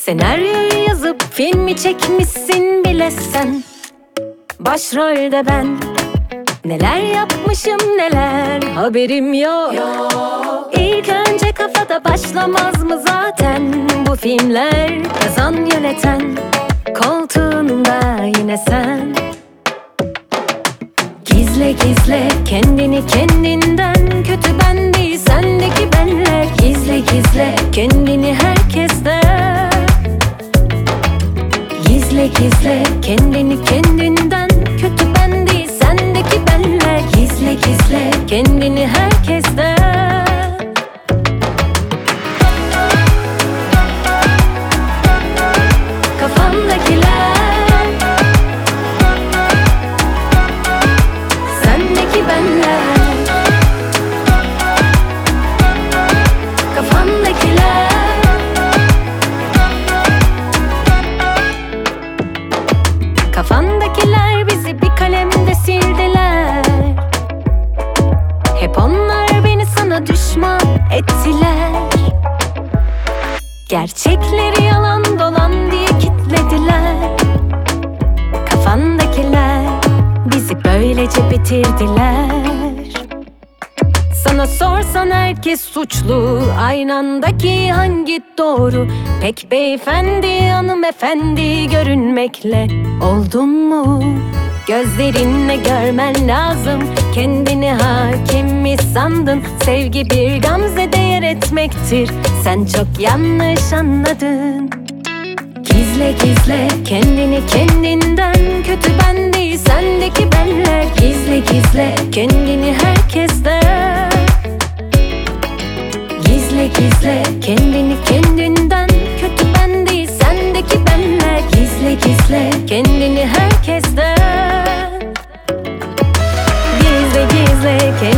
Senaryoyu yazıp filmi çekmişsin bile sen. Başrolde ben. Neler yapmışım neler, haberim yok. İlk önce kafada başlamaz mı zaten bu filmler? Yazan yöneten, koltuğunda yine sen. Gizle gizle kendini kendinden, kötü ben değil sendeki benler. Gizle gizle kendini herkesten. Gizle gizle kendini kendinden, kötü ben değil sendeki benler. Gizle gizle kendini herkesten. Kafamdakiler, sendeki benler. Kafamdakiler, kafandakiler bizi bir kalemde sildiler. Hep onlar beni sana düşman ettiler. Gerçekleri yalan dolan diye kilitlediler. Kafandakiler bizi böylece bitirdiler. Sana sorsan herkes suçlu, aynı andaki hangi doğru? Pek beyefendi hanımefendi görünmekle oldun mu? Gözlerinle görmen lazım, kendini hakim mi sandın? Sevgi bir gamzede yer etmektir, sen çok yanlış anladın. Gizle gizle kendini kendinden, kötü ben değil sendeki benler. Gizle gizle kendini herkesten. Gizle gizle kendini kendinden, kötü ben değil sendeki benler. Gizle gizle kendini herkesten. Gizle gizle kendini